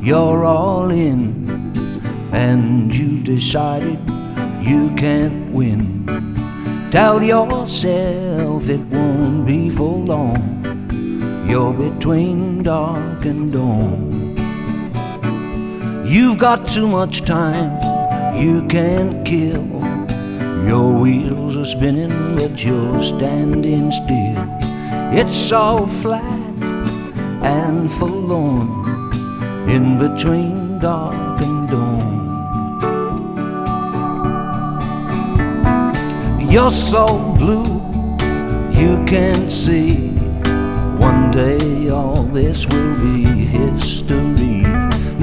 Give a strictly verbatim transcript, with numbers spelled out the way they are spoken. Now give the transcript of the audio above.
you're all in, and you've decided you can't win. Tell yourself it won't be for long. You're between dark and dawn. You've got too much time you can't kill. Your wheels are spinning but you're standing still. It's so flat and forlorn in between dark and dawn. You're so blue you can't see. One day all this will be